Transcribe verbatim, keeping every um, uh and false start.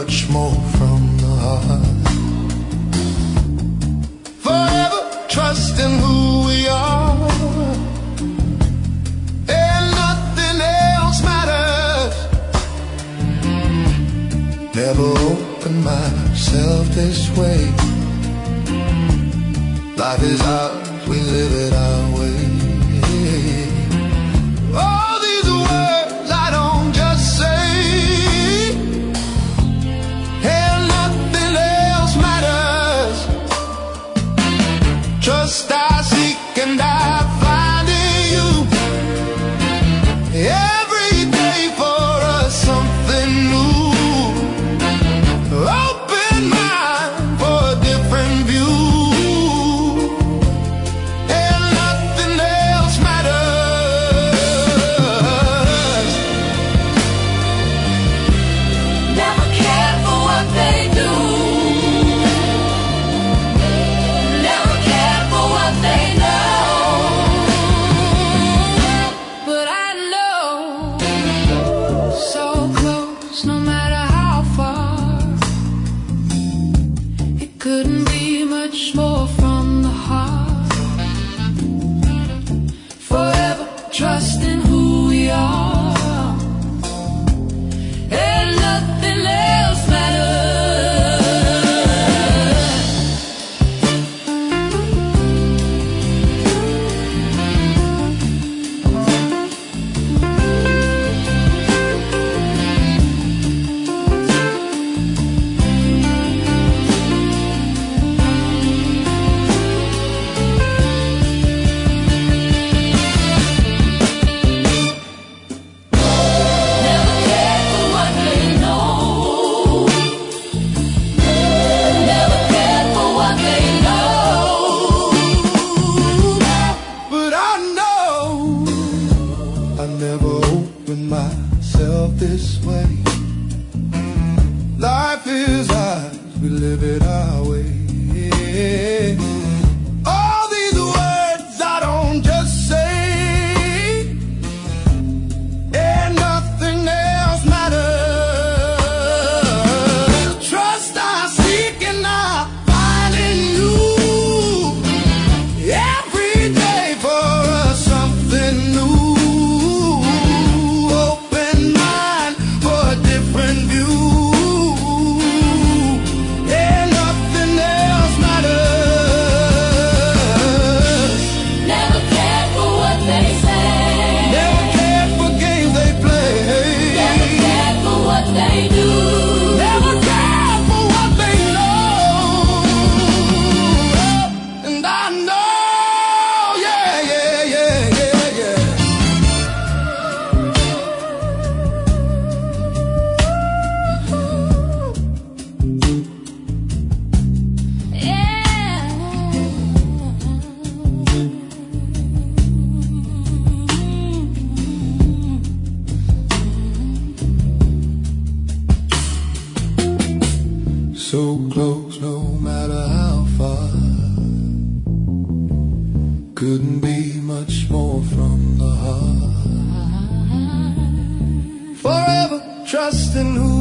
much more from the heart. Forever trusting who we are, and nothing else matters. Never opened myself this way. Life is ours, we live it our way. All these words I don't just say, and nothing else matters. Trust I seek and I find in you. Every day for us something new. Open mind for a different view. Couldn't be much more from the heart. Forever trusting who we are, and nothing else matters. I never opened myself this way. Life is ours, we live it our way. All these words I don't just say, and nothing else matters. Trust I seek and I find in you. Every day for us something new. So close, no matter how far. Couldn't be much more from the heart. Forever trusting who